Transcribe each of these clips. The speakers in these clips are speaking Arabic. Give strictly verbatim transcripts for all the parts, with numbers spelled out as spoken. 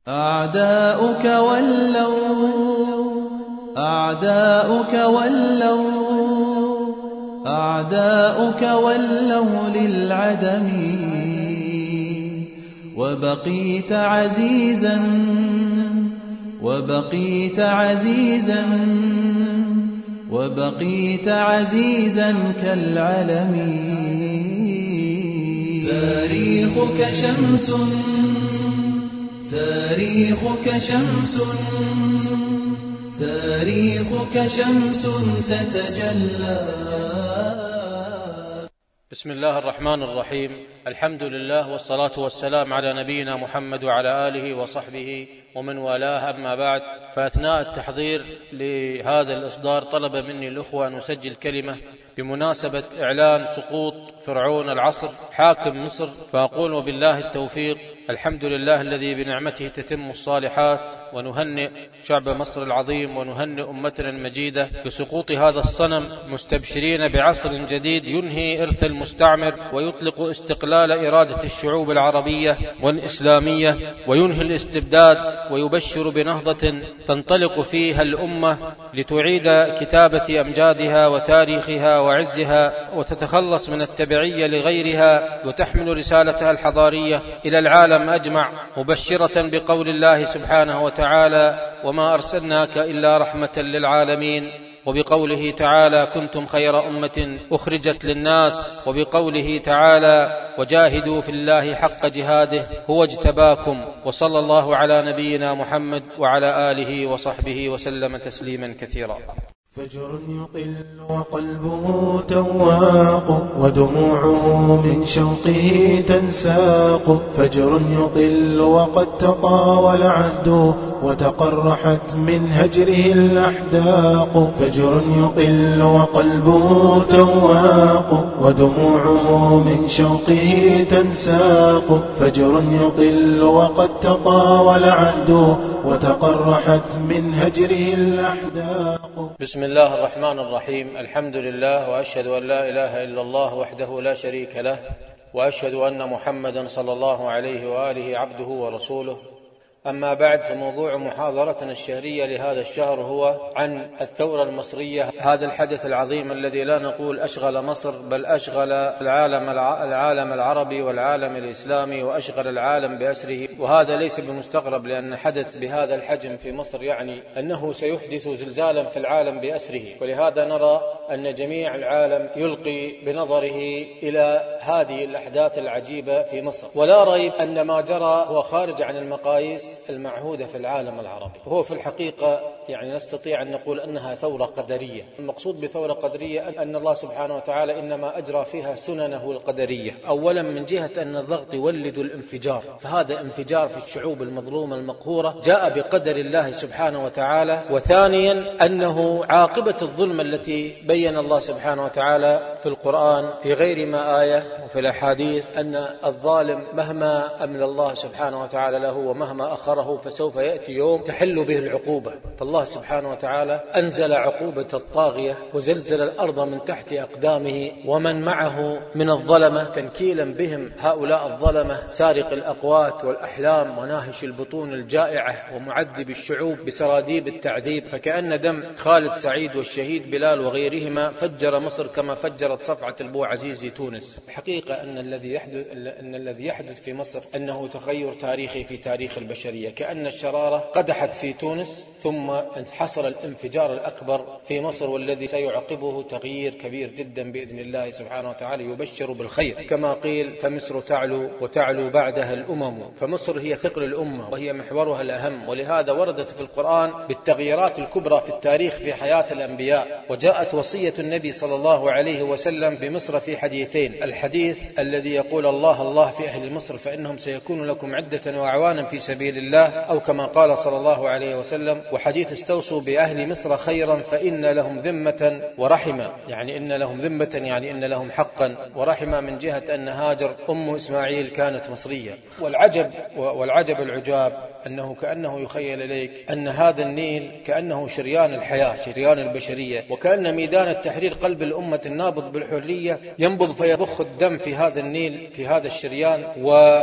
أعداؤك ولوا أعداؤك ولوا أعداؤك ولوا للعدم، وبقيت عزيزا وبقيت عزيزا وبقيت عزيزا كالعلم. تاريخك شمس تاريخك شمس تاريخك شمس تتجلى. بسم الله الرحمن الرحيم. الحمد لله والصلاة والسلام على نبينا محمد وعلى آله وصحبه ومن والاه، أما بعد، فأثناء التحضير لهذا الإصدار طلب مني الأخوة أن أسجل كلمة بمناسبة إعلان سقوط فرعون العصر حاكم مصر، فأقول وبالله التوفيق. الحمد لله الذي بنعمته تتم الصالحات، ونهنئ شعب مصر العظيم ونهنئ أمتنا المجيدة بسقوط هذا الصنم، مستبشرين بعصر جديد ينهي إرث المستعمر ويطلق استقلال إرادة الشعوب العربية والإسلامية، وينهي الاستبداد، ويبشر بنهضة تنطلق فيها الأمة لتعيد كتابة أمجادها وتاريخها وعزها، وتتخلص من التبعية لغيرها، وتحمل رسالتها الحضارية إلى العالم أجمع، مبشرة بقول الله سبحانه وتعالى: وما أرسلناك إلا رحمة للعالمين، وبقوله تعالى: كنتم خير أمة أخرجت للناس، وبقوله تعالى: وجاهدوا في الله حق جهاده هو اجتباكم. وصلى الله على نبينا محمد وعلى آله وصحبه وسلم تسليما كثيرا. فجر يطل وقلبه تواق، ودموعه من شوقه تنساق. فجر يطل وقد تطاول عهده، وتقرحت من هجره الأحداق. فجر يطل وقلبه تواق، ودموعه من شوقه تنساق. فجر يطل وقد تطاول عهده، وتقرحت من هجره الأحداق. بسم الله الرحمن الرحيم. الحمد لله، وأشهد أن لا إله إلا الله وحده لا شريك له، وأشهد أن محمدا صلى الله عليه وآله عبده ورسوله. أما بعد، فموضوع محاضرتنا الشهرية لهذا الشهر هو عن الثورة المصرية، هذا الحدث العظيم الذي لا نقول أشغل مصر، بل أشغل العالم العالم العربي والعالم الإسلامي، وأشغل العالم بأسره. وهذا ليس بمستغرب، لأن حدث بهذا الحجم في مصر يعني أنه سيحدث زلزالا في العالم بأسره. ولهذا نرى أن جميع العالم يلقي بنظره إلى هذه الأحداث العجيبة في مصر. ولا ريب أن ما جرى هو خارج عن المقاييس المعهودة في العالم العربي، وهو في الحقيقة يعني نستطيع أن نقول أنها ثورة قدرية. المقصود بثورة قدرية أن الله سبحانه وتعالى إنما أجرى فيها سننه القدرية. أولا من جهة أن الضغط يولد الانفجار، فهذا انفجار في الشعوب المظلومة المقهورة جاء بقدر الله سبحانه وتعالى. وثانيا أنه عاقبة الظلم التي بين الله سبحانه وتعالى في القرآن في غير ما آية وفي الأحاديث، أن الظالم مهما أمل الله سبحانه وتعالى له ومهما أخره فسوف يأتي يوم تحل به العقوبة. فالله سبحانه وتعالى أنزل عقوبة الطاغية وزلزل الأرض من تحت أقدامه ومن معه من الظلمة، تنكيلا بهم هؤلاء الظلمة، سارق الأقوات والأحلام وناهش البطون الجائعة ومعذب الشعوب بسراديب التعذيب. فكأن دم خالد سعيد والشهيد بلال وغيرهما فجر مصر كما فجرت صفعة البو عزيز تونس. الحقيقة أن الذي يحدث أن الذي يحدث في مصر أنه تغير تاريخي في تاريخ البشرية، كأن الشرارة قدحت في تونس ثم حصل الانفجار الأكبر في مصر، والذي سيعقبه تغيير كبير جدا بإذن الله سبحانه وتعالى يبشر بالخير. كما قيل: فمصر تعلو وتعلو بعدها الأمم. فمصر هي ثقل الأمة وهي محورها الأهم، ولهذا وردت في القرآن بالتغييرات الكبرى في التاريخ في حياة الأنبياء. وجاءت وصية النبي صلى الله عليه وسلم بمصر في حديثين: الحديث الذي يقول الله الله في أهل مصر فإنهم سيكون لكم عدة وأعوانا في سبيل الله، أو كما قال صلى الله عليه وسلم: وحديث استوصوا بأهل مصر خيرا فإن لهم ذمة ورحمة، يعني إن لهم ذمة يعني إن لهم حقا، ورحمة من جهة أن هاجر أم إسماعيل كانت مصرية. والعجب والعجب العجاب أنه كأنه يخيل إليك أن هذا النيل كأنه شريان الحياة، شريان البشرية، وكأن ميدان التحرير قلب الأمة النابض بالحرية ينبض فيضخ الدم في هذا النيل، في هذا الشريان. و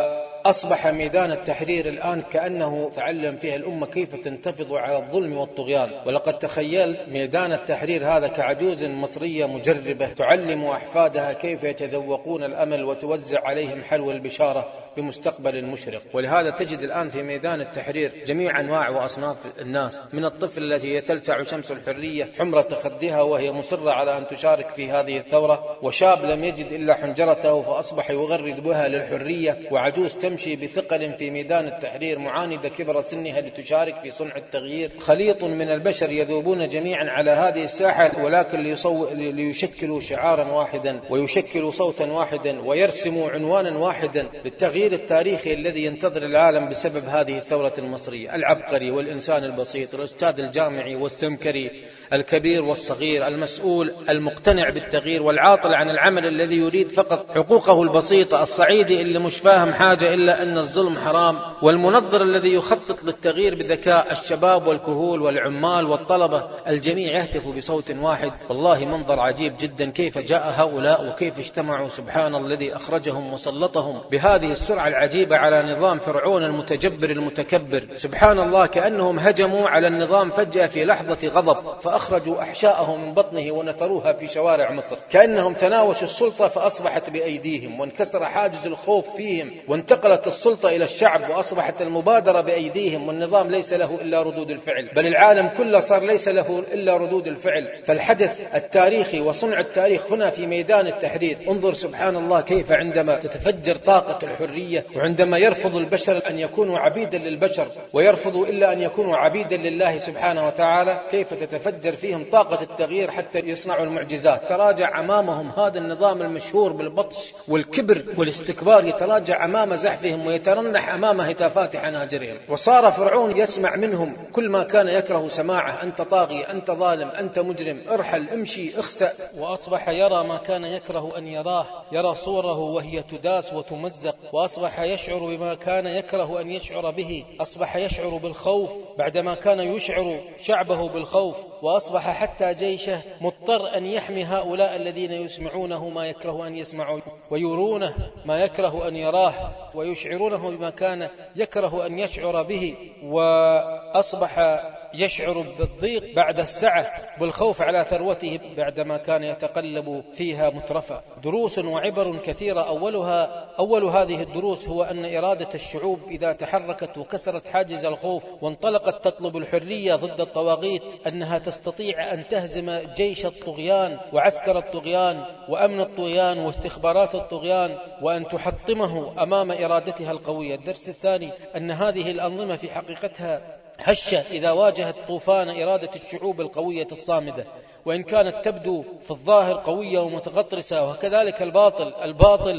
أصبح ميدان التحرير الآن كأنه تعلم فيها الأمة كيف تنتفض على الظلم والطغيان. ولقد تخيل ميدان التحرير هذا كعجوز مصرية مجربة تعلم أحفادها كيف يتذوقون الأمل وتوزع عليهم حلوى البشارة بمستقبل مشرق. ولهذا تجد الآن في ميدان التحرير جميع أنواع وأصناف الناس، من الطفل التي تلسع شمس الحرية حمرة خدها وهي مصرة على أن تشارك في هذه الثورة، وشاب لم يجد إلا حنجرته فأصبح يغرد بها للحرية، وعجوز تمشي بثقل في ميدان التحرير معاندة كبر سنها لتشارك في صنع التغيير. خليط من البشر يذوبون جميعا على هذه الساحة، ولكن ليصو... ليشكلوا شعارا واحدا ويشكلوا صوتا واحدا ويرسموا عنوانا واحدا للتغيير التاريخي الذي ينتظر العالم بسبب هذه الثورة المصرية. العبقري والإنسان البسيط، الأستاذ الجامعي والسمكري، الكبير والصغير، المسؤول المقتنع بالتغيير والعاطل عن العمل الذي يريد فقط حقوقه البسيطة، الصعيدي اللي مش فاهم حاجة إلا أن الظلم حرام، والمنظر الذي يخطط للتغيير بذكاء، الشباب والكهول والعمال والطلبة، الجميع يهتف بصوت واحد. والله منظر عجيب جدا كيف جاء هؤلاء وكيف اجتمعوا، سبحان الذي أخرجهم وسلطهم بهذه السرعة العجيبة على نظام فرعون المتجبر المتكبر. سبحان الله كأنهم هجموا على النظام فجأة في لحظة غضب فأخرجوا أحشاءه من بطنه ونثروها في شوارع مصر، كأنهم تناوشوا السلطة فأصبحت بأيديهم، وانكسر حاجز الخوف فيهم، وانتقلت السلطة إلى الشعب وأصبحت المبادرة بأيديهم، والنظام ليس له إلا ردود الفعل، بل العالم كله صار ليس له إلا ردود الفعل. فالحدث التاريخي وصنع التاريخ هنا في ميدان التحرير. انظر سبحان الله كيف عندما تتفجر طاقة الحرية، وعندما يرفض البشر أن يكونوا عبيدا للبشر ويرفضوا إلا أن يكونوا عبيدا لله سبحانه وتعالى، كيف تتفجر فيهم طاقة التغيير حتى يصنعوا المعجزات. تراجع أمامهم هذا النظام المشهور بالبطش والكبر والاستكبار، يتراجع أمام زحفهم ويترنح أمام هتافات حناجرهم، وصار فرعون يسمع منهم كل ما كان يكره سماعه: أنت طاغي، أنت ظالم، أنت مجرم، ارحل، امشي، اخسأ. وأصبح يرى ما كان يكره أن يراه، يرى صوره وهي تداس وتمزق، وأصبح يشعر بما كان يكره أن يشعر به، أصبح يشعر بالخوف بعدما كان يشعر شعبه بالخوف، وأصبح حتى جيشه مضطر أن يحمي هؤلاء الذين يسمعونه ما يكره أن يسمعوا، ويرونه ما يكره أن يراه، ويشعرونه بما كان يكره أن يشعر به. وأصبح يشعر بالضيق بعد السعة، بالخوف على ثروته بعدما كان يتقلب فيها مترفا. دروس وعبر كثيرة، أولها أول هذه الدروس هو أن إرادة الشعوب إذا تحركت وكسرت حاجز الخوف وانطلقت تطلب الحرية ضد الطواغيت أنها تستطيع أن تهزم جيش الطغيان وعسكر الطغيان وأمن الطغيان واستخبارات الطغيان، وأن تحطمه أمام إرادتها القوية. الدرس الثاني أن هذه الأنظمة في حقيقتها هشة إذا واجهت طوفان إرادة الشعوب القوية الصامدة، وإن كانت تبدو في الظاهر قوية ومتغطرسة. وكذلك الباطل الباطل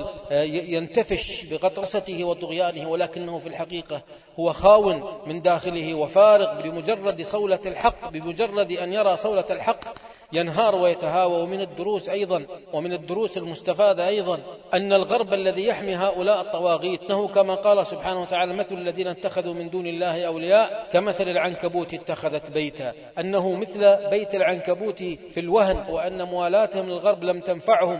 ينتفش بغطرسته وطغيانه، ولكنه في الحقيقة هو خاون من داخله وفارغ، بمجرد صولة الحق بمجرد أن يرى صولة الحق ينهار ويتهاوى. ومن الدروس أيضا ومن الدروس المستفادة أيضا أن الغرب الذي يحمي هؤلاء الطواغيت أنه كما قال سبحانه وتعالى: مثل الذين اتخذوا من دون الله أولياء كمثل العنكبوت اتخذت بيتا، أنه مثل بيت العنكبوت في الوهن، وأن موالاتهم للغرب لم تنفعهم،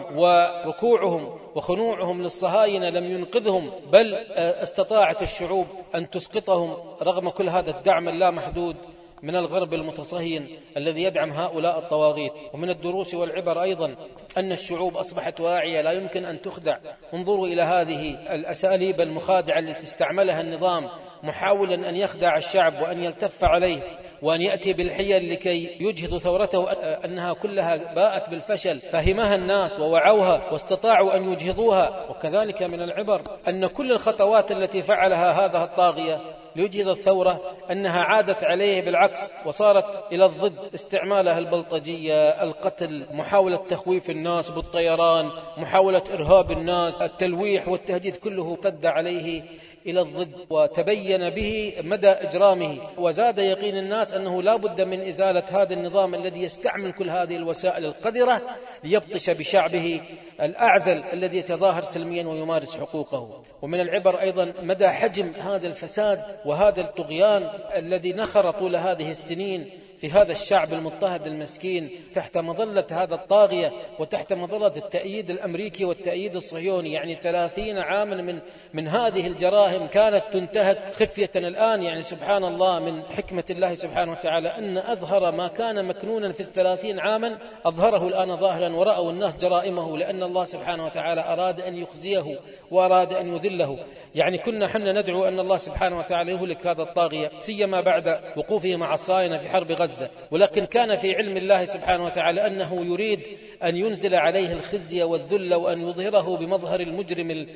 وركوعهم وخنوعهم للصهاينة لم ينقذهم، بل استطاعت الشعوب أن تسقطهم رغم كل هذا الدعم اللامحدود من الغرب المتصهين الذي يدعم هؤلاء الطواغيت. ومن الدروس والعبر أيضا أن الشعوب أصبحت واعية، لا يمكن أن تخدع. انظروا إلى هذه الأساليب المخادعة التي استعملها النظام محاولا أن يخدع الشعب وأن يلتف عليه وأن يأتي بالحيل لكي يجهد ثورته، أنها كلها باءت بالفشل. فهمها الناس ووعوها واستطاعوا أن يجهضوها. وكذلك من العبر أن كل الخطوات التي فعلها هذا الطاغية ليجهد الثورة أنها عادت عليه بالعكس وصارت إلى الضد، استعمالها البلطجية، القتل، محاولة تخويف الناس بالطيران، محاولة إرهاب الناس، التلويح والتهديد، كله ارتد عليه إلى الضد وتبين به مدى إجرامه. وزاد يقين الناس أنه لا بد من إزالة هذا النظام الذي يستعمل كل هذه الوسائل القذرة ليبطش بشعبه الأعزل الذي يتظاهر سلميا ويمارس حقوقه. ومن العبر أيضا مدى حجم هذا الفساد وهذا الطغيان الذي نخر طول هذه السنين في هذا الشعب المضطهد المسكين تحت مظلة هذا الطاغية وتحت مظلة التأييد الأمريكي والتأييد الصهيوني. يعني ثلاثين عاما من من هذه الجرائم كانت تنتهك خفية. الآن يعني سبحان الله من حكمة الله سبحانه وتعالى أن أظهر ما كان مكنونا في الثلاثين عاما أظهره الآن ظاهرا، ورأوا الناس جرائمه، لأن الله سبحانه وتعالى أراد أن يخزيه وأراد أن يذله. يعني كنا حنا ندعو أن الله سبحانه وتعالى يهلك هذا الطاغية، سيما بعد وقوفه مع الصهاينة في حرب غزة، ولكن كان في علم الله سبحانه وتعالى أنه يريد أن ينزل عليه الخزي والذل وأن يظهره بمظهر المجرم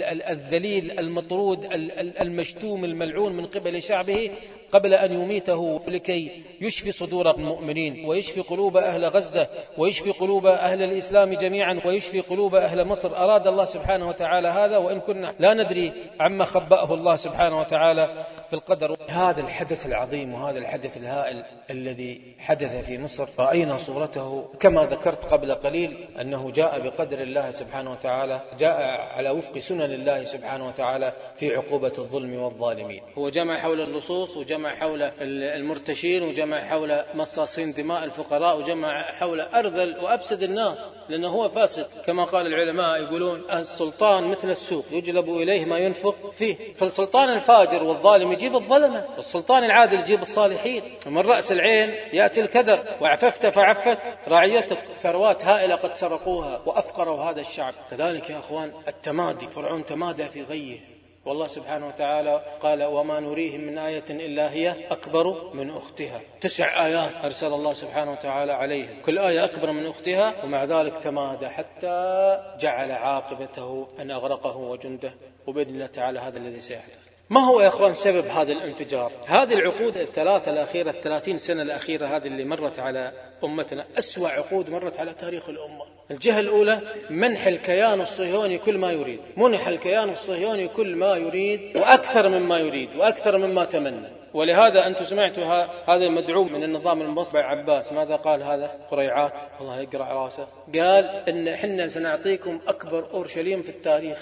الذليل المطرود المشتوم الملعون من قبل شعبه قبل أن يميته، لكي يشفي صدور المؤمنين ويشفي قلوب أهل غزة ويشفي قلوب أهل الإسلام جميعا ويشفي قلوب أهل مصر. أراد الله سبحانه وتعالى هذا، وإن كنا لا ندري عما خبأه الله سبحانه وتعالى في القدر. هذا الحدث العظيم وهذا الحدث الهائل الذي حدث في مصر رأينا صورته كما ذكرت قبل قليل، أنه جاء بقدر الله سبحانه وتعالى، جاء على وفق سنن الله سبحانه وتعالى في عقوبة الظلم والظالمين. هو جمع حول اللصوص، وجمع حول المرتشين، وجمع حول مصاصين دماء الفقراء، وجمع حول أرذل وأفسد الناس، لأنه هو فاسد كما قال العلماء، يقولون السلطان مثل السوق يجلب إليه ما ينفق فيه. فالسلطان الفاجر والظالم يجيب الظلمة، والسلطان العادل يجيب الصالحين. ومن رأس العين يأتي الكدر، وعففت فعفت رعيتك، ثروات هائلة قد سرقوها وأفقروا هذا الشعب. كذلك يا أخوان التمادي، فرعون تمادى في غيه، والله سبحانه وتعالى قال وما نريهم من آية إلا هي أكبر من أختها. تسع آيات أرسل الله سبحانه وتعالى عليهم، كل آية أكبر من أختها، ومع ذلك تمادى حتى جعل عاقبته أن أغرقه وجنده. وبإذن الله تعالى هذا الذي سيحدث. ما هو يا أخوان سبب هذا الانفجار؟ هذه العقود الثلاثة الأخيرة، الثلاثين سنة الأخيرة هذه اللي مرت على أمتنا، أسوأ عقود مرت على تاريخ الأمة. الجهة الأولى منح الكيان الصهيوني كل ما يريد، منح الكيان الصهيوني كل ما يريد وأكثر مما يريد وأكثر مما تمنى. ولهذا أنتم سمعتوا هذا المدعوم من النظام المصبع عباس ماذا قال؟ هذا قريعات الله يقرأ راسه، قال إن إحنا سنعطيكم أكبر أورشليم في التاريخ.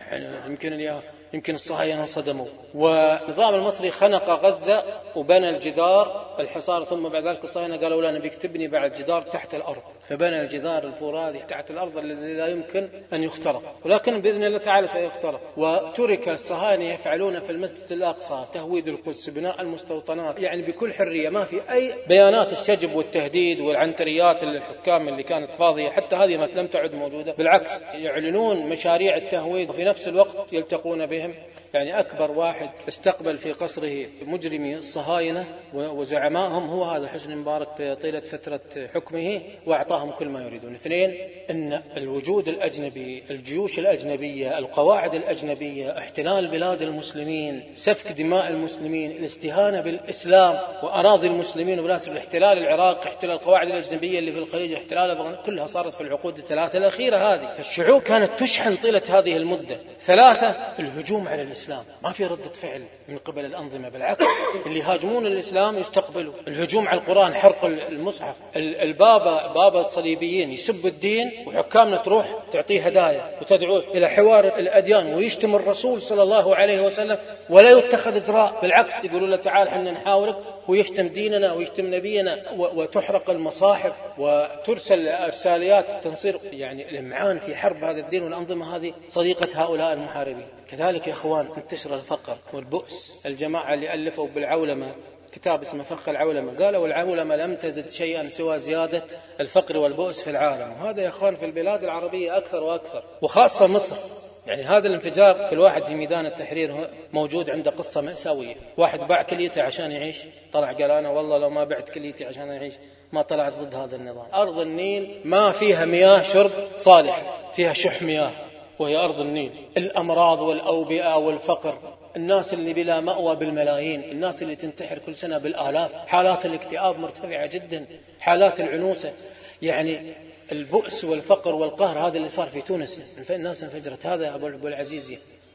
يمكن اليوم يمكن الصهاينة صدموا. والنظام المصري خنق غزة وبنى الجدار الحصار، ثم بعد ذلك الصهاينة قالوا لا نبيك تبني بعد جدار تحت الأرض، فبنى الجدار الفرادي تحت الأرض الذي لا يمكن أن يخترق، ولكن بإذن الله تعالى سيخترق. وترك الصهاينة يفعلون في المسجد الأقصى تهويد القدس، بناء المستوطنات، يعني بكل حرية، ما في أي بيانات الشجب والتهديد والعنتريات للحكام اللي كانت فاضية، حتى هذه لم تعد موجودة، بالعكس يعلنون مشاريع التهويد وفي نفس الوقت يلتقون بهم. يعني أكبر واحد استقبل في قصره مجرمي الصهاينة وزعمائهم هو هذا حسني مبارك طيلة فترة حكمه، وأعطاهم كل ما يريدون. اثنين، أن الوجود الأجنبي، الجيوش الأجنبية، القواعد الأجنبية، احتلال بلاد المسلمين، سفك دماء المسلمين، الاستهانة بالإسلام وأراضي المسلمين وبلاد الاحتلال العراقي، احتلال القواعد الأجنبية اللي في الخليج، احتلال أفغانستان، كلها صارت في العقود الثلاثة الأخيرة هذه. فالشعوب كانت تشحن طيلة هذه المدة. ثلاثة، الهجوم على الإسلام، ما في ردة فعل من قبل الأنظمة، بالعكس اللي هاجمون الإسلام يستقبلوا. الهجوم على القرآن، حرق المصحف، البابا بابا الصليبيين يسب الدين، وحكامنا تروح تعطيه هدايا وتدعو إلى حوار الأديان، ويشتم الرسول صلى الله عليه وسلم ولا يتخذ إجراء، بالعكس يقولوا له تعال حنا نحاورك، ويشتم ديننا ويشتم نبينا، وتحرق المصاحف وترسل أرساليات التنصير. يعني الإمعان في حرب هذا الدين والأنظمة هذه صديقة هؤلاء المحاربين. كذلك يا أخوان انتشر الفقر والبؤس. الجماعة اللي ألفوا بالعولمة كتاب اسمه فخ العولمة، قالوا العولمة لم تزد شيئا سوى زيادة الفقر والبؤس في العالم. وهذا يا أخوان في البلاد العربية أكثر وأكثر، وخاصة مصر. يعني هذا الانفجار، كل واحد في ميدان التحرير موجود عنده قصة مأساوية. واحد باع كليته عشان يعيش، طلع قال أنا والله لو ما بعت كليتي عشان أعيش ما طلعت ضد هذا النظام. أرض النيل ما فيها مياه شرب صالح، فيها شح مياه، وهي أرض النيل. الأمراض والأوبئة والفقر، الناس اللي بلا مأوى بالملايين، الناس اللي تنتحر كل سنة بالآلاف، حالات الاكتئاب مرتفعة جدا، حالات العنوسة. يعني البؤس والفقر والقهر هذا اللي صار في تونس، الناس انفجرت. هذا أبو العزيزي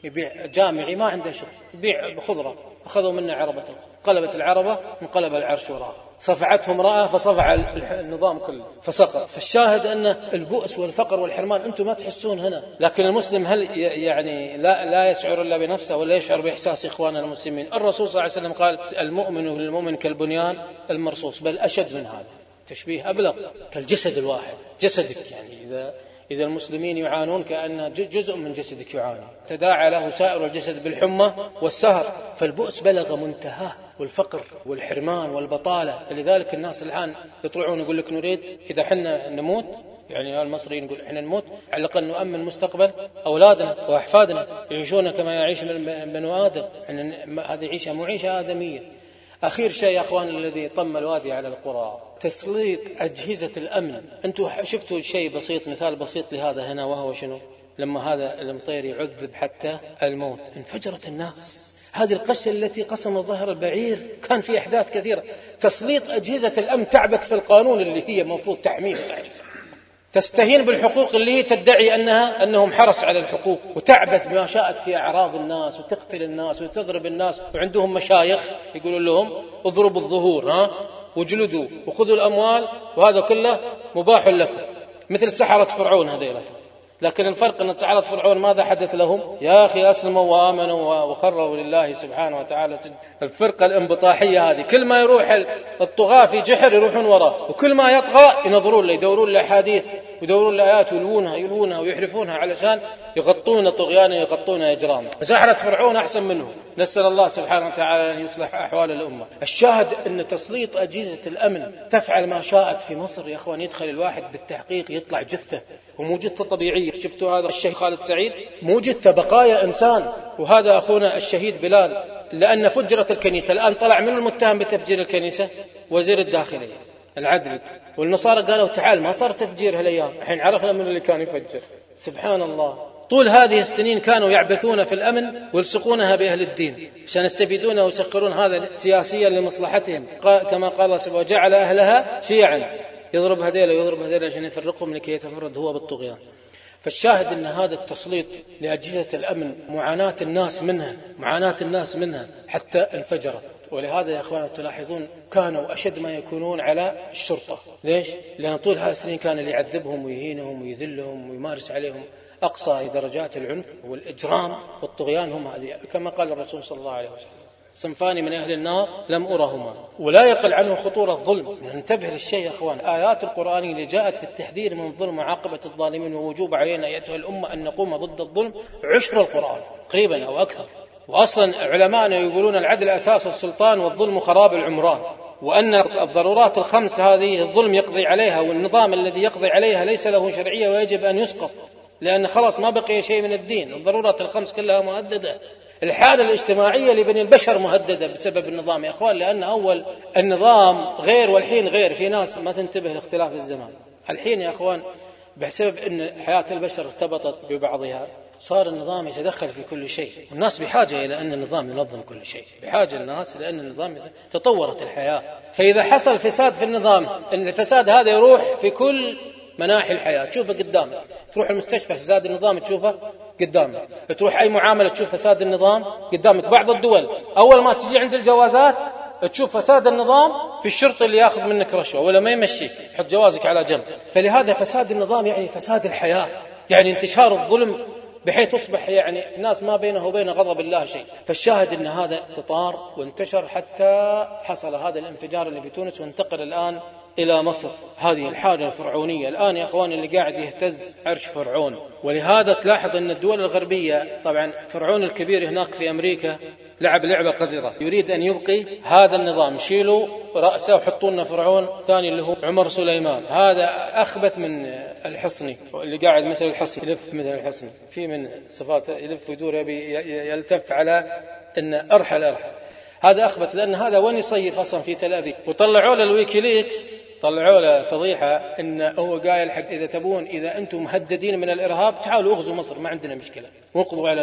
يبيع جامعي ما عنده شغل، يبيع خضرة، أخذوا منه عربة الخضرة، قلبت العربة انقلب العرش وراء، صفعته امرأة فصفع النظام كله فسقط. فالشاهد أن البؤس والفقر والحرمان أنتم ما تحسون هنا، لكن المسلم هل يعني لا, لا يشعر إلا بنفسه ولا يشعر بإحساس إخواننا المسلمين؟ الرسول صلى الله عليه وسلم قال المؤمن للمؤمن كالبنيان المرصوص، بل أشد من هذا، تشبيه أبلغ، كالجسد الواحد، جسدك يعني إذا إذا المسلمين يعانون كأن جزء من جسدك يعاني، تداعى له سائر الجسد بالحمى والسهر. فالبؤس بلغ منتهاه، والفقر والحرمان والبطالة. لذلك الناس الآن يطلعون يقول لك نريد إذا حنا نموت، يعني المصريين يقول إحنا نموت على الأقل نؤمن مستقبل أولادنا وأحفادنا يعيشون كما يعيش بنو آدم، هذه عيشة مو عيشة آدمية. أخير شيء يا أخوان الذي طم الوادي على القرى، تسليط أجهزة الأمن. أنتم شفتوا شيء بسيط، مثال بسيط لهذا هنا، وهو شنو؟ لما هذا المطير يعذب حتى الموت انفجرت الناس. هذه القشة التي قسم ظهر البعير، كان في أحداث كثيرة. تسليط أجهزة الأمن تعبث في القانون اللي هي مفروض تحميه وتحرسه، تستهين بالحقوق اللي هي تدعي أنها أنهم حرس على الحقوق، وتعبث بما شاءت في أعراض الناس وتقتل الناس وتضرب الناس. وعندهم مشايخ يقولون لهم اضربوا الظهور ها وجلدوا وخذوا الأموال، وهذا كله مباح لكم، مثل سحرة فرعون هذيلا. لكن الفرق أن سحرة فرعون ماذا حدث لهم؟ يا أخي أسلموا وآمنوا وخروا لله سبحانه وتعالى. الفرقة الانبطاحية هذه كل ما يروح الطغاة في جحر يروحون وراه، وكل ما يطغى ينظرون له، يدورون له أحاديث ويدورون له آيات ويلونها يلونها ويحرفونها علشان يغطون طغيانه يغطون إجرامه. سحرة فرعون أحسن منه، نسأل الله سبحانه وتعالى أن يصلح أحوال الأمة. الشاهد أن تسليط أجهزة الأمن تفعل ما شاءت في مصر يا أخوان. يدخل الواحد بالتحقيق يطلع جثة، ومو جثة طبيعية. شفتوا هذا الشهيد خالد سعيد؟ مو جثة، بقايا إنسان. وهذا أخونا الشهيد بلال، لأن فجرت الكنيسة. الآن طلع من المتهم بتفجير الكنيسة؟ وزير الداخلية العدل. والنصارى قالوا تعال ما صار تفجير هالأيام، الحين عرفنا من اللي كان يفجر. سبحان الله. طول هذه السنين كانوا يعبثون في الأمن ويلصقونها بأهل الدين عشان يستفيدون ويسخرون هذا سياسيا لمصلحتهم، كما قال الله سبحانه وجعل أهلها شيعا، يضرب هذيل ويضرب هذيل عشان يفرقهم لكي يتفرد هو بالطغيان. فالشاهد أن هذا التسليط لأجهزة الأمن معاناة الناس منها، معاناة الناس منها حتى انفجرت. ولهذا يا أخوان تلاحظون كانوا أشد ما يكونون على الشرطة. ليش؟ لأن طول هذه السنين كان اللي يعذبهم ويهينهم ويذلهم ويمارس عليهم أقصى درجات العنف والإجرام والطغيان هم هذه، كما قال الرسول صلى الله عليه وسلم صنفان من أهل النار لم أرهما. ولا يقل عنه خطورة الظلم. ننتبه للشيء يا أخوان، آيات القرآن اللي جاءت في التحذير من الظلم وعاقبة الظالمين ووجوب علينا أيتها الأمة أن نقوم ضد الظلم عشر القرآن قريبا أو أكثر. وأصلا علماءنا يقولون العدل أساس السلطان والظلم خراب العمران، وأن الضرورات الخمس هذه الظلم يقضي عليها، والنظام الذي يقضي عليها ليس له شرعية ويجب أن يسقط، لأن خلاص ما بقي شيء من الدين. الضرورات الخمس كلها مهددة. الحالة الاجتماعية لبني البشر مهددة بسبب النظام يا أخوان، لأن أول النظام غير والحين غير. في ناس ما تنتبه لاختلاف الزمان. الحين يا أخوان بسبب أن حياة البشر ارتبطت ببعضها صار النظام يتدخل في كل شيء، والناس بحاجة إلى أن النظام ينظم كل شيء، بحاجة الناس لأن النظام تطورت الحياة. فإذا حصل فساد في النظام، أن الفساد هذا يروح في كل مناحي الحياة. تشوفه قدامك، تروح المستشفى فساد النظام تشوفه قدامك، تروح أي معاملة تشوف فساد النظام قدامك. بعض الدول أول ما تجي عند الجوازات تشوف فساد النظام في الشرطة اللي يأخذ منك رشوة ولا ما يمشيك، حط جوازك على جنب. فلهذا فساد النظام يعني فساد الحياة، يعني انتشار الظلم بحيث تصبح يعني الناس ما بينه وبين غضب الله شيء. فالشاهد أن هذا تطار وانتشر حتى حصل هذا الانفجار اللي في تونس، وانتقل الآن إلى مصر. هذه الحاجة الفرعونية الآن يا أخواني اللي قاعد يهتز عرش فرعون. ولهذا تلاحظ أن الدول الغربية، طبعا فرعون الكبير هناك في أمريكا لعب لعبة قذرة، يريد أن يبقي هذا النظام، شيلوا رأسه وحطوا لنا فرعون ثاني اللي هو عمر سليمان. هذا أخبث من الحصني اللي قاعد مثل الحصني، يلف مثل الحصني، في من صفات يلف ويدور يبي يلتف على أن أرحل أرحل. هذا أخبث، لأن هذا وين يصيف أصلا في تل أبيب. وطلعوا له الويكيليكس، طلعوا له فضيحة إن هو قايل حق إذا تبون إذا أنتم مهددين من الإرهاب تعالوا اغزوا مصر، ما عندنا مشكلة، وانقضوا على الإرهاب.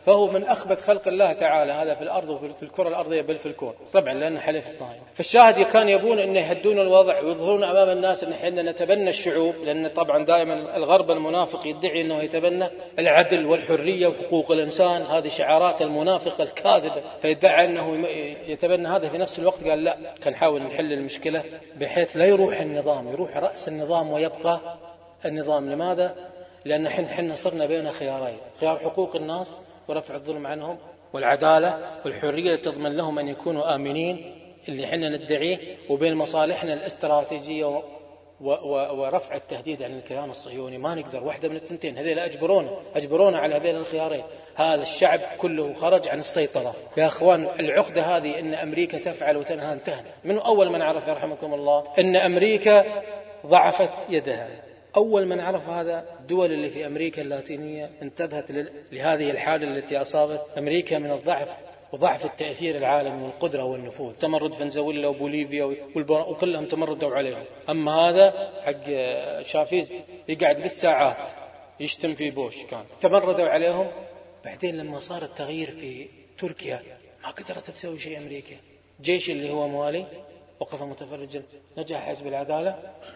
فهو من أخبث خلق الله تعالى هذا في الأرض وفي الكرة الأرضية بل في الكون طبعا لأنه حليف الصهاينة. فالشاهد كان يبون أن يهدون الوضع ويظهرون أمام الناس أن احنا نتبنى الشعوب، لأن طبعا دائما الغرب المنافق يدعي أنه يتبنى العدل والحرية وحقوق الإنسان، هذه شعارات المنافقة الكاذبة، فيدعي أنه يتبنى هذا. في نفس الوقت قال لا، كان حاول نحل المشكلة بحيث لا يروح النظام، يروح رأس النظام ويبقى النظام. لماذا؟ لأن حنا صرنا بين خيارين، خيار حقوق الناس ورفع الظلم عنهم، والعدالة والحرية اللي تضمن لهم أن يكونوا آمنين اللي حنا ندعيه، وبين مصالحنا الاستراتيجية و... و... ورفع التهديد عن الكيان الصهيوني. ما نقدر واحدة من التنتين، هذيل أجبرونا أجبرونا على هذين الخيارين. هذا الشعب كله خرج عن السيطرة. يا أخوان العقدة هذه أن أمريكا تفعل وتنهى انتهت. من أول من عرف يرحمكم الله أن أمريكا ضعفت يدها، أول من عرف هذا الدول اللي في أمريكا اللاتينية انتبهت لهذه الحالة التي أصابت أمريكا من الضعف وضعف التأثير العالمي والقدرة والنفوذ. تمرد فنزويلا وبوليفيا وكلهم تمردوا عليهم. أما هذا حق شافيز يقعد بالساعات يشتم في بوش، كان تمردوا عليهم. بعدين لما صار التغيير في تركيا ما قدرت تسوي شيء أمريكا. جيش اللي هو موالي وقف متفرجا، نجح حزب العدالة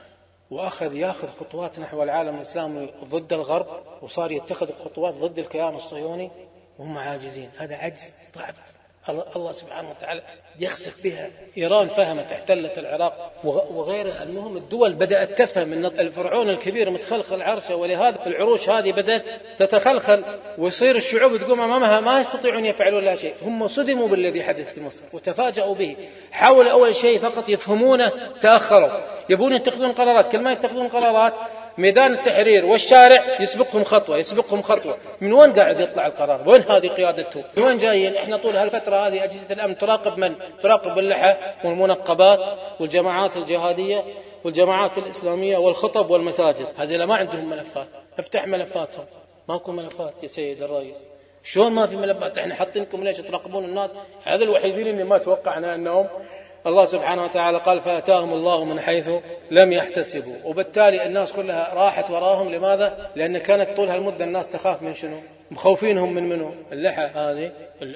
وأخذ يأخذ خطوات نحو العالم الإسلامي ضد الغرب، وصار يتخذ خطوات ضد الكيان الصهيوني وهم عاجزين. هذا عجز ضعف الله سبحانه وتعالى يخسف بها. إيران فهمت، احتلت العراق وغيرها. المهم الدول بدأت تفهم أن الفرعون الكبير متخلخل عرشه، ولهذا العروش هذه بدأت تتخلخل ويصير الشعوب تقوم أمامها ما يستطيعون يفعلون لا شيء. هم صدموا بالذي حدث في مصر وتفاجأوا به. حاولوا أول شيء فقط يفهمونه، تأخروا. يبون يتخذون قرارات، كل ما يتخذون قرارات ميدان التحرير والشارع يسبقهم خطوة يسبقهم خطوة. من وين قاعد يطلع القرار؟ وين هذه قيادته؟ من وين جايين؟ احنا طول هالفترة هذه أجهزة الأمن تراقب من؟ تراقب اللحى والمنقبات والجماعات الجهادية والجماعات الإسلامية والخطب والمساجد. هذه ما عندهم ملفات. افتح ملفاتهم. ماكو ملفات يا سيد الرئيس. شلون ما في ملفات؟ احنا حاطينكم ليش تراقبون الناس؟ هذا الوحيدين اللي ما توقعنا أنهم الله سبحانه وتعالى قال فأتاهم الله من حيث لم يحتسبوا. وبالتالي الناس كلها راحت وراهم. لماذا؟ لأن كانت طول هالمدة الناس تخاف من شنو؟ مخوفينهم من منه؟ اللحى هذه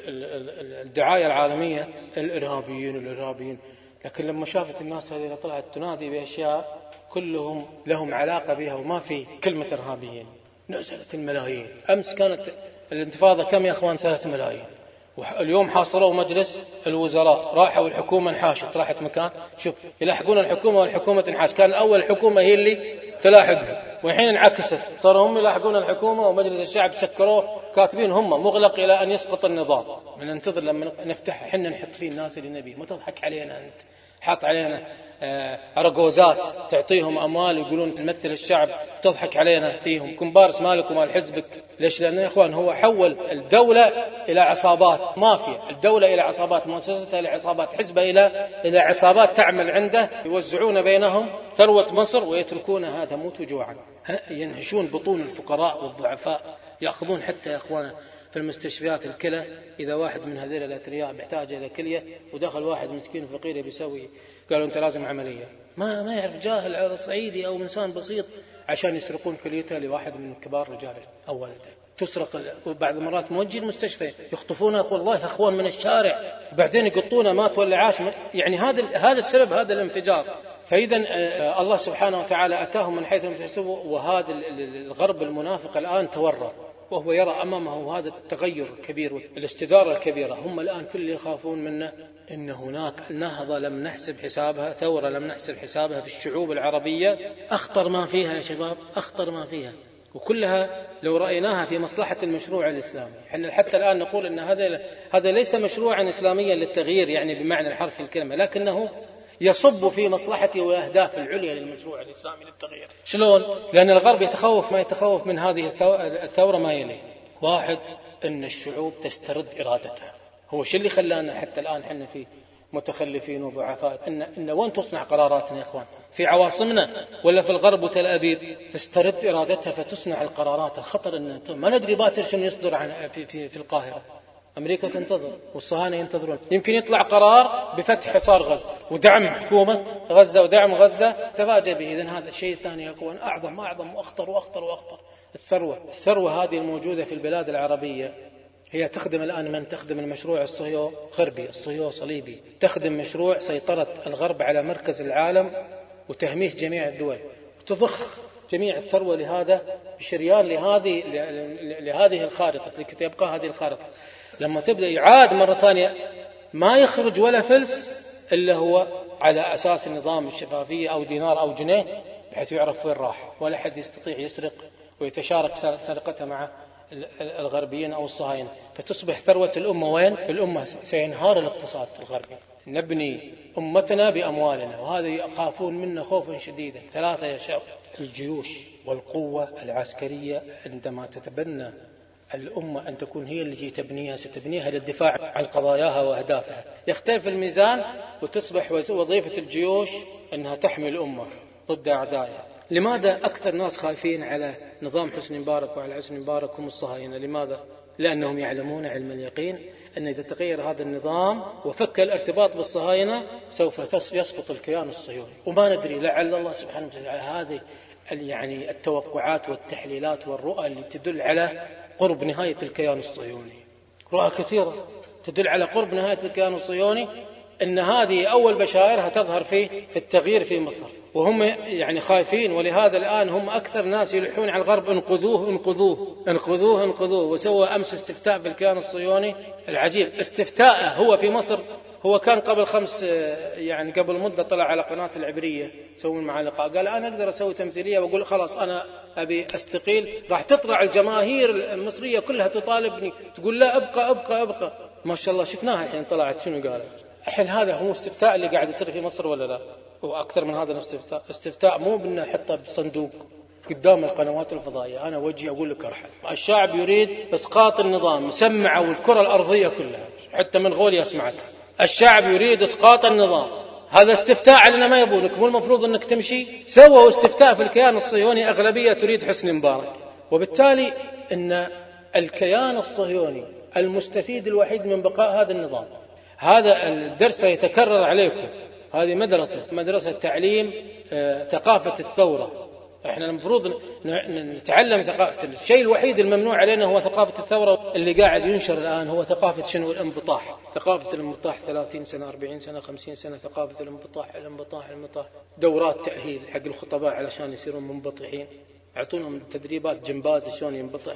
الدعاية العالمية، الإرهابيين الإرهابيين. لكن لما شافت الناس هذه طلعت تنادي بأشياء كلهم لهم علاقة بها وما في كلمة إرهابيين، نزلت الملايين. أمس كانت الانتفاضة كم يا أخوان؟ ثلاث ملايين. اليوم حاصروا مجلس الوزراء، راحوا الحكومة انحاشت، راحت مكان. شوف يلاحقون الحكومة والحكومة تنحاش. كان الأول الحكومة هي اللي تلاحقهم، والحين انعكست، صاروا هم يلاحقون الحكومة ومجلس الشعب سكروه، كاتبين هم مغلق إلى أن يسقط النظام. من ننتظر لما نفتح حنا نحط فيه الناس اللي نبي. ما تضحك علينا أنت، حاط علينا أرجوزات تعطيهم أموال ويقولون نمثل الشعب، تضحك علينا فيهم كمبارس مالك ومال حزبك. ليش؟ لأنه يا إخوان هو حول الدولة إلى عصابات مافيا، الدولة إلى عصابات، مؤسستها إلى عصابات، حزبها إلى إلى عصابات تعمل عنده، يوزعون بينهم ثروة مصر ويتركونها تموت جوعا. ينهشون بطون الفقراء والضعفاء، يأخذون حتى يا إخوانا في المستشفيات الكلى. إذا واحد من هذول الأثرياء بيحتاج إلى كلية ودخل واحد مسكين فقير بيسوي، قالوا أنت لازم عملية، ما ما يعرف جاهل أو صعيدي أو إنسان بسيط عشان يسرقون كليته لواحد من كبار رجال أو والده. تسرق وبعض المرات موجه المستشفى يخطفونه والله أخوان من الشارع، وبعدين يقطونه مات ولا عاش. يعني هذا هذا السبب، هذا الانفجار. فإذا الله سبحانه وتعالى أتاهم من حيث لم يحتسبوا. وهذا الغرب المنافق الآن تورط، وهو يرى أمامه هذا التغير الكبير والاستدارة الكبيرة. هم الآن كل يخافون منه إن هناك نهضة لم نحسب حسابها، ثورة لم نحسب حسابها في الشعوب العربية، أخطر ما فيها يا شباب، أخطر ما فيها، وكلها لو رأيناها في مصلحة المشروع الإسلامي. حنا حتى الآن نقول إن هذا هذا ليس مشروعا إسلاميا للتغيير يعني بمعنى الحرفي الكلمة، لكنه يصب في مصلحته وأهداف العليا للمشروع الإسلامي للتغيير. شلون؟ لأن الغرب يتخوف ما يتخوف من هذه الثورة ما يلي. واحد، أن الشعوب تسترد إرادتها. هو شو اللي خلانا حتى الآن حنا في متخلفين وضعفاء؟ إن إن وين تصنع قراراتنا يا إخوان؟ في عواصمنا ولا في الغرب وتل أبيب؟ تسترد إرادتها فتصنع القرارات. الخطر أن ما ندري باكر شنو يصدر عن في في في القاهرة. أمريكا تنتظر والصهاينة ينتظرون. يمكن يطلع قرار بفتح حصار غزة ودعم حكومة غزة ودعم غزة، تفاجأ به. إذن هذا الشيء الثاني يا أخوان أعظم أعظم وأخطر وأخطر وأخطر. الثروة الثروة هذه الموجودة في البلاد العربية هي تخدم الآن من تخدم المشروع الصهيو غربي الصهيو صليبي، تخدم مشروع سيطرة الغرب على مركز العالم وتهميش جميع الدول، وتضخ جميع الثروة لهذا بشريان لهذه لهذه الخارطة لكي تبقى هذه الخارطة. لما تبدأ يعاد مرة ثانية ما يخرج ولا فلس إلا هو على أساس النظام الشفافية أو دينار أو جنيه، بحيث يعرف وين راح، ولا حد يستطيع يسرق ويتشارك سرقتها مع الغربيين أو الصهاينة، فتصبح ثروة الأمة وين؟ في الأمة. سينهار الاقتصاد الغربي. نبني أمتنا بأموالنا، وهذا يخافون منا خوفا شديدا. ثلاثة يا شعب: الجيوش والقوة العسكرية. عندما تتبنى الأمة أن تكون هي التي تبنيها، ستبنيها للدفاع عن قضاياها وأهدافها. يختلف الميزان وتصبح وظيفة الجيوش أنها تحمي الأمة ضد أعدائها. لماذا أكثر ناس خايفين على نظام حسني مبارك وعلى حسني مبارك هم الصهاينة؟ لماذا؟ لأنهم يعلمون علم اليقين أن إذا تغير هذا النظام وفك الارتباط بالصهاينة سوف يسقط الكيان الصهيوني. وما ندري، لعل الله سبحانه وتعالى هذه يعني التوقعات والتحليلات والرؤى اللي تدل على قرب نهاية الكيان الصهيوني. رؤى كثيرة تدل على قرب نهاية الكيان الصهيوني، أن هذه أول بشائرها تظهر في في التغيير في مصر، وهم يعني خايفين. ولهذا الآن هم أكثر ناس يلحون على الغرب: انقذوه انقذوه انقذوه انقذوه. وسوى أمس استفتاء في الكيان الصهيوني العجيب. استفتاءه هو في مصر، هو كان قبل خمس يعني قبل مدة طلع على قناة العبرية يسوون معه لقاء، قال أنا أقدر أسوي تمثيلية وأقول خلاص أنا أبي أستقيل. راح تطلع الجماهير المصرية كلها تطالبني، تقول لا أبقى أبقى أبقى. ما شاء الله شفناها الحين طلعت شنو قالت. الحين هذا هو استفتاء اللي قاعد يصير في مصر ولا لا؟ وأكثر من هذا الاستفتاء. استفتاء مو بأنه حطه بصندوق قدام القنوات الفضائية. أنا وجهي أقول لك أرحل. الشعب يريد إسقاط النظام، مسمعة والكرة الأرضية كلها، حتى منغوليا سمعتها. الشعب يريد إسقاط النظام. هذا استفتاء علينا ما يبونك، مو المفروض أنك تمشي؟ سووا استفتاء في الكيان الصهيوني، أغلبية تريد حسني مبارك. وبالتالي أن الكيان الصهيوني المستفيد الوحيد من بقاء هذا النظام. هذا الدرس يتكرر عليكم. هذه مدرسة مدرسة تعليم آه ثقافة الثورة. احنا المفروض نتعلم ثقافة. الشيء الوحيد الممنوع علينا هو ثقافة الثورة. اللي قاعد ينشر الآن هو ثقافة شنو؟ الانبطاح. ثقافة الانبطاح ثلاثين سنة أربعين سنة خمسين سنة. ثقافة الانبطاح الانبطاح الانبطاح. دورات تأهيل حق الخطباء علشان يصيرون منبطحين. اعطونهم تدريبات جمباز شلون ينبطح.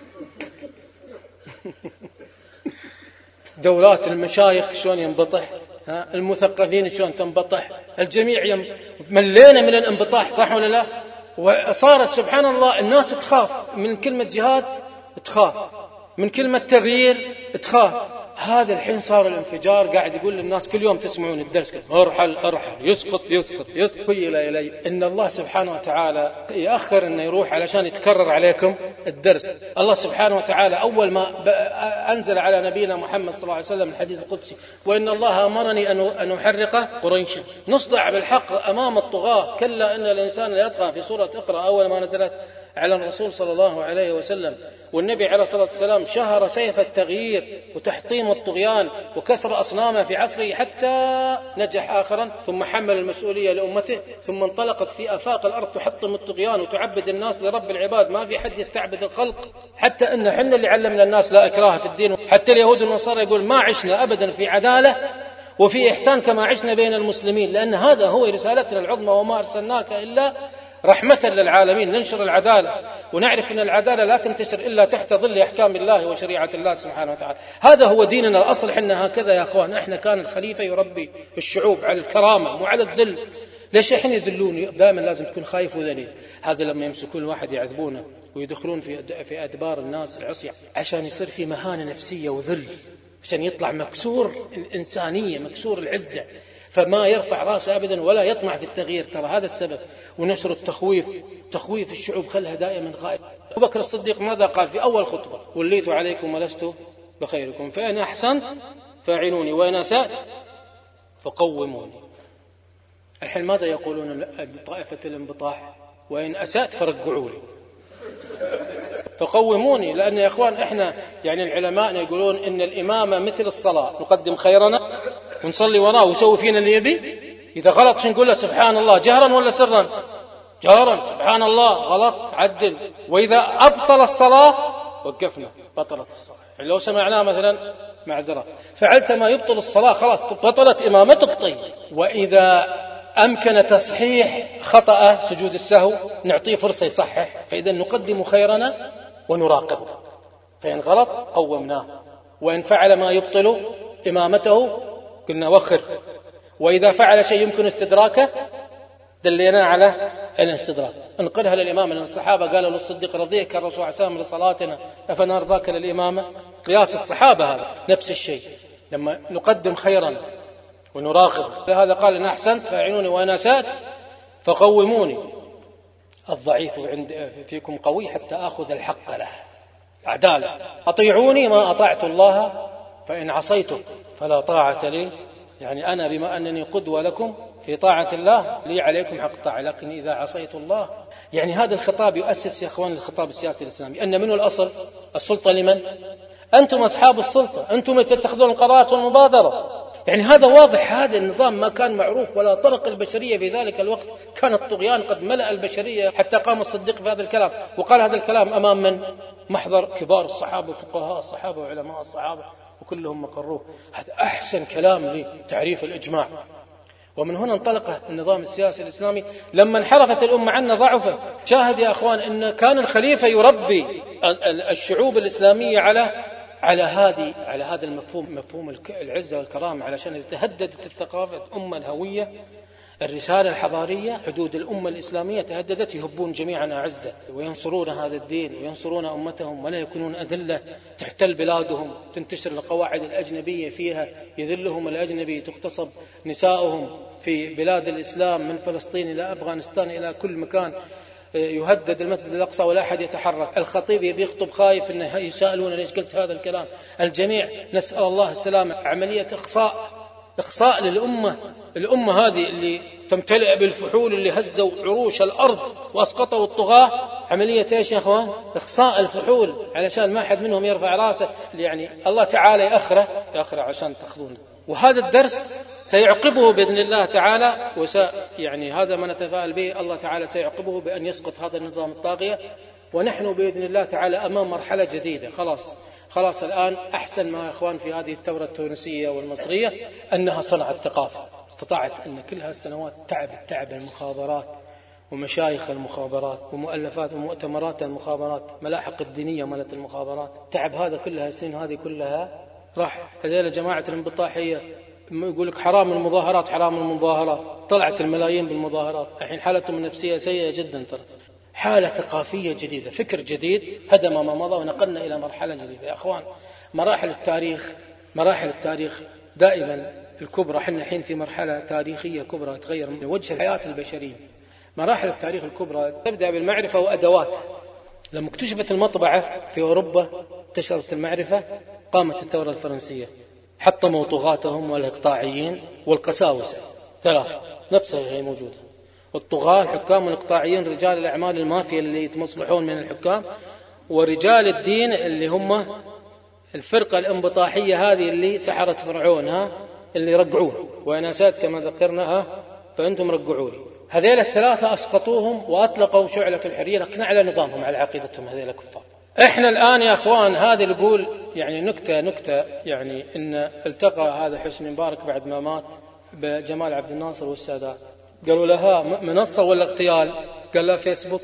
دورات المشايخ شلون ينبطح. ها المثقفين شلون تنبطح. الجميع يم... ملينا من الانبطاح، صح ولا لا؟ وصارت سبحان الله الناس تخاف من كلمة جهاد، تخاف من كلمة تغيير، تخاف. هذا الحين صار الانفجار. قاعد يقول للناس كل يوم تسمعون الدرس: ارحل ارحل، يسقط يسقط يسقط إلى إلي. إن الله سبحانه وتعالى يأخر إنه يروح علشان يتكرر عليكم الدرس. الله سبحانه وتعالى أول ما أنزل على نبينا محمد صلى الله عليه وسلم الحديث القدسي: وإن الله أمرني أن أحرق قريشا. نصدع بالحق أمام الطغاة. كلا إن الإنسان لا يطغى، في سورة اقرأ أول ما نزلت على الرسول صلى الله عليه وسلم. والنبي عليه الصلاة والسلام شهر سيف التغيير وتحطيم الطغيان وكسر أصنامه في عصره، حتى نجح آخرا، ثم حمل المسؤولية لأمته، ثم انطلقت في آفاق الأرض تحطم الطغيان وتعبد الناس لرب العباد. ما في حد يستعبد الخلق، حتى أن حنا اللي علمنا الناس لا إكراه في الدين. حتى اليهود والنصارى يقول ما عشنا أبدا في عدالة وفي إحسان كما عشنا بين المسلمين، لأن هذا هو رسالتنا العظمى: وما أرسلناك إلا رحمة للعالمين. ننشر العدالة ونعرف أن العدالة لا تنتشر إلا تحت ظل أحكام الله وشريعة الله سبحانه وتعالى. هذا هو ديننا الأصل. حنا هكذا يا أخوان. إحنا كان الخليفة يربي الشعوب على الكرامة مو على الذل. ليش إحنا يذلوني؟ دائما لازم تكون خايف وذليل. هذا لما يمسكون الواحد يعذبونه ويدخلون في في أدبار الناس العصية عشان يصير في مهانة نفسية وذل، عشان يطلع مكسور الإنسانية مكسور العزة، فما يرفع رأسه أبدا ولا يطمع في التغيير. ترى هذا السبب. ونشر التخويف، تخويف الشعوب خلها دائما غائب. أبو بكر الصديق ماذا قال في أول خطبة؟ وليت عليكم ولست بخيركم، فإن أحسنت فاعلوني وإن أسأت فقوموني. الحين ماذا يقولون لطائفة الانبطاح؟ وإن أسأت فرجعوا لي فقوموني. لأن يا إخوان إحنا يعني العلماء يقولون إن الإمامة مثل الصلاة، نقدم خيرنا ونصلي وراه ويسوي فينا اللي يبي. إذا غلط شو نقول له؟ سبحان الله، جهرا ولا سرا؟ جهرا. سبحان الله غلط عدل. وإذا أبطل الصلاة وقفنا، بطلت الصلاة. يعني لو سمعناه مثلا معذرة، فعلت ما يبطل الصلاة خلاص بطلت إمامتك. طيب، وإذا أمكن تصحيح خطأ سجود السهو نعطيه فرصة يصحح، فإذا نقدم خيرنا ونراقبه، فإن غلط قومناه، وإن فعل ما يبطل إمامته قلنا وخر، وإذا فعل شيء يمكن استدراكه دلينا على الاستدراك. انقلها للإمام، لأن الصحابة قالوا للصديق رضيك الرسول عليه السلام لصلاتنا أفنرضاك للإمامة. قياس الصحابة هذا نفس الشيء، لما نقدم خيرا ونراقب. لهذا قال إن أحسنت فأعينوني وأنا أسأت فقوموني، الضعيف عند فيكم قوي حتى أخذ الحق له، عدالة. أطيعوني ما أطعت الله فإن عصيته فلا طاعة لي، يعني أنا بما أنني قدوة لكم في طاعة الله لي عليكم حق طاعة، لكن إذا عصيت الله، يعني هذا الخطاب يؤسس يا أخوان الخطاب السياسي الإسلامي، أن منه الأصل السلطة لمن؟ أنتم أصحاب السلطة، أنتم تتخذون القرارات والمبادرة. يعني هذا واضح، هذا النظام ما كان معروف ولا طرق البشرية في ذلك الوقت، كان الطغيان قد ملأ البشرية، حتى قام الصديق في هذا الكلام وقال هذا الكلام أمام من؟ محضر كبار الصحابة وفقهاء الصحابة وعلماء الصحابة وكلهم مقروه. هذا أحسن كلام لتعريف الإجماع. ومن هنا انطلق النظام السياسي الإسلامي. لما انحرفت الأمة عنا ضعفت. شاهد يا أخوان أن كان الخليفة يربي الشعوب الإسلامية على على هذه على هذا المفهوم، مفهوم العزة والكرامة، علشان إذا تهددت الثقافة الأمة الهوية الرسالة الحضارية حدود الأمة الإسلامية تهددت، يهبون جميعا أعزة وينصرون هذا الدين وينصرون أمتهم ولا يكونون أذلة تحتل بلادهم، تنتشر القواعد الأجنبية فيها، يذلهم الأجنبي، تغتصب نساؤهم في بلاد الإسلام من فلسطين إلى أفغانستان إلى كل مكان، يهدد المسجد الأقصى ولا أحد يتحرك. الخطيب يبي يخطب خايف أنه يسألون ليش قلت هذا الكلام. الجميع نسأل الله السلامة. عملية إقصاء إقصاء للأمة، الأمة هذه اللي تمتلئ بالفحول اللي هزوا عروش الأرض وأسقطوا الطغاة، عملية إيش يا أخوان؟ إقصاء الفحول علشان ما حد منهم يرفع راسه. يعني الله تعالى يأخره يأخره عشان تأخذونه. وهذا الدرس سيعقبه بإذن الله تعالى، وس يعني هذا ما نتفائل به، الله تعالى سيعقبه بأن يسقط هذا النظام الطاغية، ونحن بإذن الله تعالى أمام مرحلة جديدة. خلاص خلاص الآن أحسن ما يا أخوان في هذه الثورة التونسية والمصرية أنها صنعت ثقافة، استطاعت أن كل هالسنوات تعب تعب المخابرات ومشايخ المخابرات ومؤلفات ومؤتمرات المخابرات، ملاحق الدينية مالت المخابرات، تعب هذا كلها السنين هذه كلها راح. هذول جماعة الانبطاحية يقول لك حرام المظاهرات حرام المظاهرات، طلعت الملايين بالمظاهرات، الحين حالتهم النفسية سيئة جدا، ترى حالة ثقافية جديدة، فكر جديد هدم ما مضى ونقلنا إلى مرحلة جديدة. يا أخوان مراحل التاريخ مراحل التاريخ دائما الكبرى، حنا الحين في مرحلة تاريخية كبرى تغير من وجه الحياة البشرية. مراحل التاريخ الكبرى تبدأ بالمعرفة وأدواتها. لما اكتشفت المطبعة في أوروبا انتشرت المعرفة، قامت الثورة الفرنسية، حطموا طغاتهم والإقطاعيين والقساوسة ثلاثة، نفس الشيء موجود. الطغاة الحكام والإقطاعيين، رجال الأعمال المافيا اللي يتمصلحون من الحكام، ورجال الدين اللي هم الفرقة الانبطاحية هذه اللي سحرت فرعون، ها اللي رقعوه وأناسات كما ذكرناها، فأنتم رقعوني. هذيل الثلاثة أسقطوهم وأطلقوا شعلة الحرية، لكن على نظامهم على عقيدتهم هذيل كفار. إحنا الآن يا أخوان هذا نقول يعني نكتة نكتة يعني إن التقى هذا حسني مبارك بعد ما مات بجمال عبد الناصر والسادات، قالوا لها منصة ولا اغتيال؟ قال لها فيسبوك.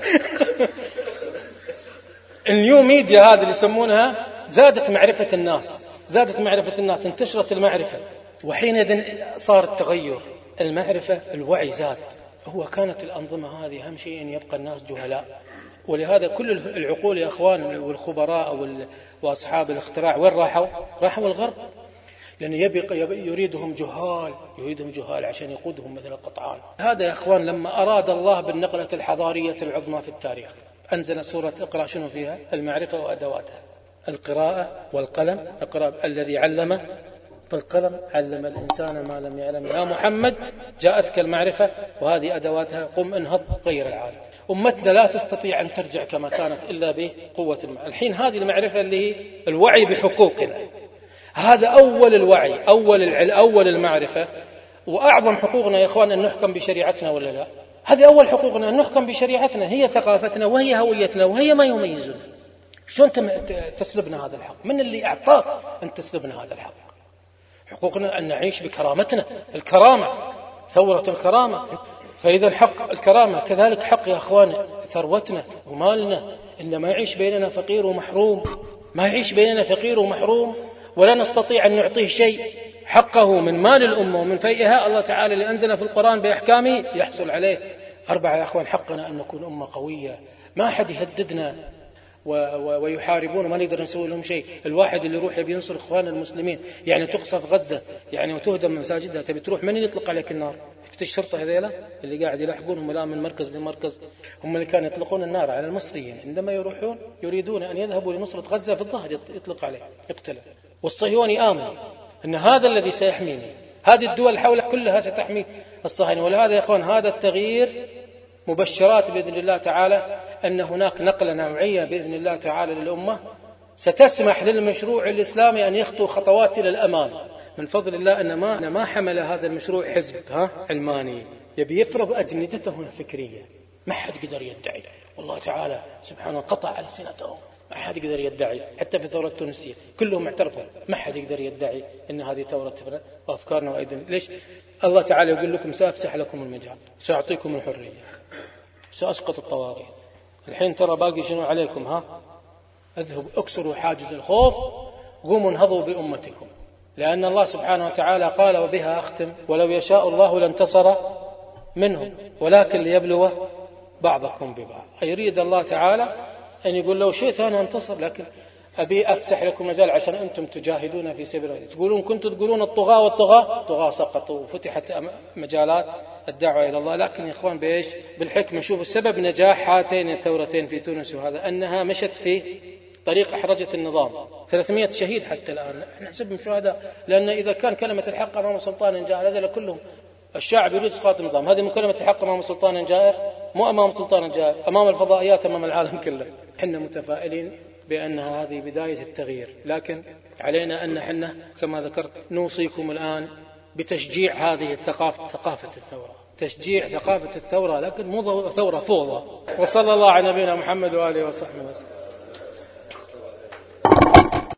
النيو ميديا هذا اللي يسمونها زادت معرفة الناس، زادت معرفة الناس، انتشرت المعرفة، وحينئذ صار التغير. المعرفة الوعي زاد. هو كانت الأنظمة هذه أهم شيء أن يبقى الناس جهلاء، ولهذا كل العقول يا أخوان والخبراء وأصحاب الاختراع وين راحوا؟ راحوا الغرب، لأنه يبقى يريدهم جهال يريدهم جهال عشان يقودهم مثل القطعان. هذا يا أخوان لما أراد الله بالنقلة الحضارية العظمى في التاريخ أنزل سورة اقرأ، شنو فيها؟ المعرفة وأدواتها، القراءة والقلم. اقرأ الذي علم بالقلم علم الإنسان ما لم يعلم. يا محمد جاءتك المعرفة وهذه أدواتها، قم انهض غير العالم. أمتنا لا تستطيع أن ترجع كما كانت إلا بقوة المعرفة. الحين هذه المعرفة اللي هي الوعي بحقوقنا، هذا أول الوعي، أول العلم، أول المعرفة. وأعظم حقوقنا يا إخوان أن نحكم بشريعتنا ولا لا؟ هذه أول حقوقنا، أن نحكم بشريعتنا، هي ثقافتنا وهي هويتنا وهي ما يميزنا. شلون تسلبنا هذا الحق؟ من اللي أعطاك أن تسلبنا هذا الحق؟ حقوقنا أن نعيش بكرامتنا، الكرامة، ثورة الكرامة. فإذا حق الكرامة كذلك حق يا أخوان ثروتنا ومالنا، إن ما يعيش بيننا فقير ومحروم، ما يعيش بيننا فقير ومحروم ولا نستطيع أن نعطيه شيء حقه من مال الأمة ومن فيئها. الله تعالى اللي أنزل في القرآن بأحكامه يحصل عليه. أربعة يا أخوان، حقنا أن نكون أمة قوية، ما أحد يهددنا ويحاربون وما نقدر نسوي لهم شيء. الواحد اللي يروح يبي ينصر إخوان المسلمين، يعني تقصف غزة يعني وتهدم مساجدها، تبي تروح من يطلق عليك النار؟ يفتش الشرطة هذيلا اللي قاعد يلاحقونهم الآن من مركز لمركز، هم اللي كانوا يطلقون النار على المصريين عندما يروحون يريدون أن يذهبوا لنصرة غزة، في الظهر يطلق عليه يقتله. والصهيوني آمن أن هذا الذي سيحميني، هذه الدول حول كلها ستحمي الصهاينة. ولهذا يا أخوان هذا التغيير مبشرات بإذن الله تعالى أن هناك نقلة نوعية بإذن الله تعالى للأمة ستسمح للمشروع الإسلامي أن يخطو خطوات إلى الأمام. من فضل الله أن ما, أن ما حمل هذا المشروع حزب ها علماني يبي يفرض أجندته الفكرية. ما حد قدر يدعي، والله تعالى سبحانه قطع على سنتهم، ما حد يقدر يدعي. حتى في الثورة التونسية كلهم اعترفوا، ما حد يقدر يدعي أن هذه ثورة وأفكارنا وأيدينا. ليش؟ الله تعالى يقول لكم سأفسح لكم المجال، سأعطيكم الحرية، سأسقط الطواغيت. الحين ترى باقي شنو عليكم؟ ها اذهبوا اكسروا حاجز الخوف، قوموا انهضوا بأمتكم. لأن الله سبحانه وتعالى قال، وبها أختم، ولو يشاء الله لانتصر منهم ولكن ليبلو بعضكم ببعض. يريد الله تعالى أن يقول لو شئت أنا أنتصر، لكن أبي أفسح لكم مجال عشان أنتم تجاهدون في سبيل الله. تقولون كنتم تقولون الطغاة والطغاة الطغاة سقطوا وفتحت مجالات الدعوة إلى الله. لكن يا إخوان بإيش؟ بالحكمة. شوف السبب نجاح هاتين الثورتين في تونس وهذا أنها مشت في طريق أحرجة النظام. ثلاثمائة شهيد حتى الآن نحن نحسبهم شهداء، لأن إذا كان كلمة الحق أمام سلطان جائر هذا كلهم الشعب يريد إسقاط النظام، هذه من كلمة الحق أمام سلطان جائر، مو أمام سلطان جائر، أمام الفضائيات، أمام العالم كله. حنا متفائلين بأنها هذه بداية التغيير، لكن علينا أن حنا كما ذكرت نوصيكم الآن بتشجيع هذه الثقافة، ثقافة الثورة، تشجيع ثقافة الثورة، لكن مو ثورة فوضى. وصلى الله على نبينا محمد وآله وصحبه وسلم.